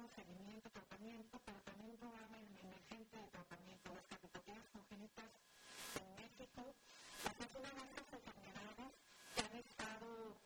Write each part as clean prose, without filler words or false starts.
diagnóstico, seguimiento, tratamiento, pero también un programa emergente de tratamiento. Las cardiopatías congénitas en México, pues es una de esas enfermedades que han estado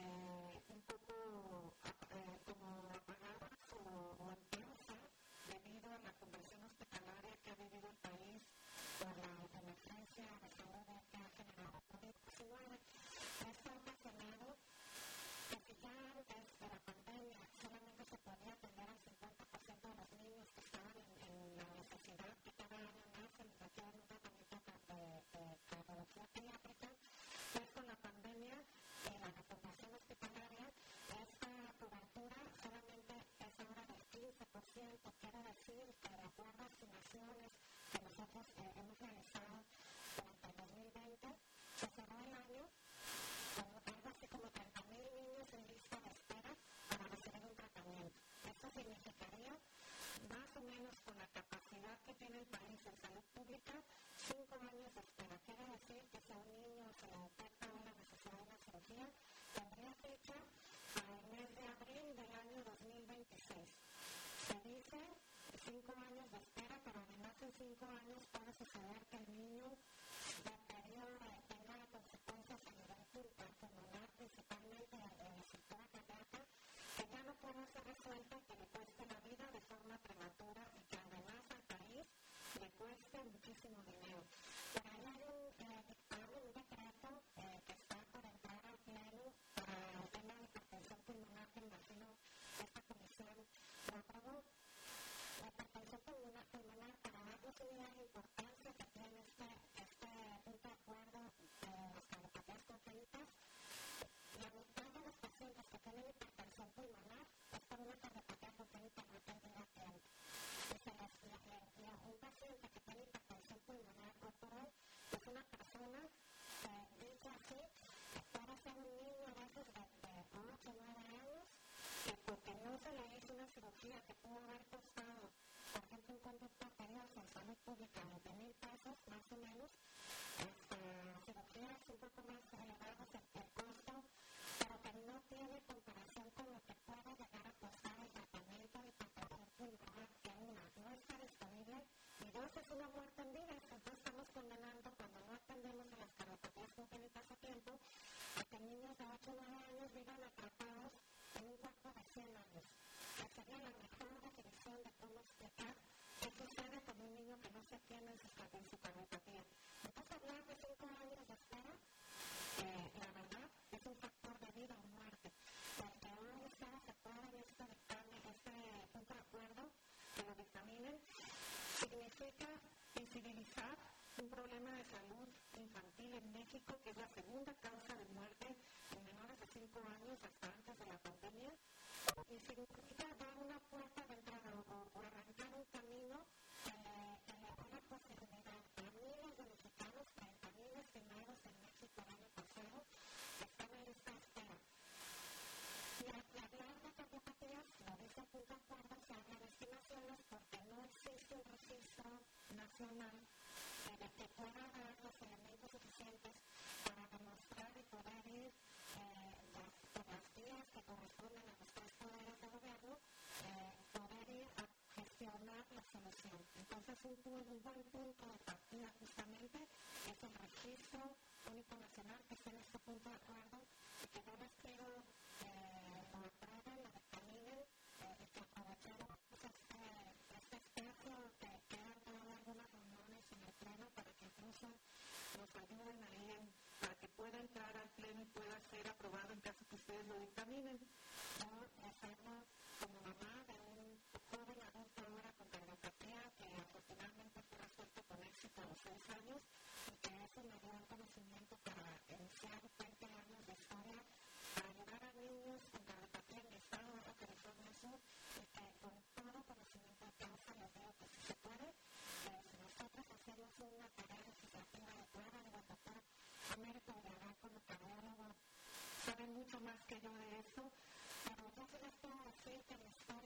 un poco como apagadas o en pausa debido a la conversión hospitalaria que ha vivido el país por la emergencia de salud que ha generado COVID-19. Esto ha ocasionado que ya antes de la pandemia solamente se podía atender al 50% de los niños que estaban en la necesidad que cada año más se les requiere un tratamiento de cardiología pediátrica. Pues con la pandemia, la recuperación hospitalaria, esta cobertura solamente es ahora del 15%. Quiere decir que de acuerdo a estimaciones que nosotros hemos realizado durante el 2020, se cerró el año con algo así como 30,000 niños en lista de espera para recibir un tratamiento. Esto significaría, más o menos con la capacidad que tiene el país en salud pública, 5 años de espera. Quiere decir que si a un niño se le detecta una necesidad de una cirugía, tendría fecha para el mes de abril del año 2026. Se dice 5 años de espera, pero además en 5 años puede suceder que el niño deteriore, tenga consecuencias a nivel pulmonar, principalmente en la estructura cardíaca, que ya no puede ser resuelta y que le cueste la vida de forma prematura y que además al país le cueste muchísimo dinero. Por ahí hay un dictamen, un decreto que está por entrar al pleno para el tema de hipertensión pulmonar, que imagino esta comisión lo aprobó. La hipertensión pulmonar, para darnos una idea de la importancia que tiene este punto de acuerdo de las cardiopatías congénitas, la mitad de los pacientes que tienen hipertensión pulmonar es por una cardiopatía congénita no atendida a tiempo. Un paciente que tiene hipertensión pulmonar hoy por hoy es una persona que, dicho así, puede ser un niño a veces de 8 o 9 años que porque no se le hizo una cirugía que pudo haber costado, por ejemplo, un conducto arterioso en salud pública, 20,000 pesos más o menos, cirugías un poco más elevadas el costo, pero que no tiene comparación con lo que puede llegar a costar el tratamiento de hipertensión pulmonar, que una no está disponible y dos es una muerte en vida. Entonces estamos condenando, cuando no atendemos a las cardiopatías congénitas a tiempo, a que niños de 8 o 9 años vivan atrapados en un cuerpo de 100 años. Que sería la mejor definición de cómo explicar qué sucede con un niño que no se tiene en su cardiopatía. Entonces hablar de 5 años de espera, la verdad, es un factor de vida o muerte. Porque hoy ustedes se pueden este punto de acuerdo, que lo dictaminen, significa visibilizar un problema de salud infantil en México, que es la segunda causa de muerte en menores de 5 años hasta antes de la pandemia, y significa dar una puerta de entrada o arrancar un camino que le da la posibilidad a miles de mexicanos, 30,000 estimados en México el año pasado, que están en lista de espera. Y hablar de cardiopatías, lo dice el punto de acuerdo, se habla de estimaciones porque no existe un registro nacional de que pueda dar los elementos suficientes para demostrar y poder ir por las vías que corresponden a los 3 poderes de gobierno, poder ir a gestionar la solución. Entonces, un buen punto de partida justamente es el registro único nacional, que está en este punto de acuerdo, y que yo les pido lo aprueben, lo dictaminen, y que aprovechemos este espacio que quedan todavía algunas reuniones en el pleno para que incluso nos ayuden ahí para que pueda entrar al pleno y pueda ser aprobado en caso que ustedes lo dictaminen. Yo les hablo como mamá de un joven adulto ahora con cardiopatía que afortunadamente fue resuelto con éxito a los 6 años y que eso me dio el conocimiento para iniciar 20 años de historia para ayudar a niños con cardiopatía en mi estado de California Sur, y que con todo conocimiento de causa les digo que si se puede, si nosotros hacemos una tarea legislativa adecuada, el doctor Américo Villarreal como cardiólogo sabe mucho más que yo de esto, pero yo sí les puedo decir que mi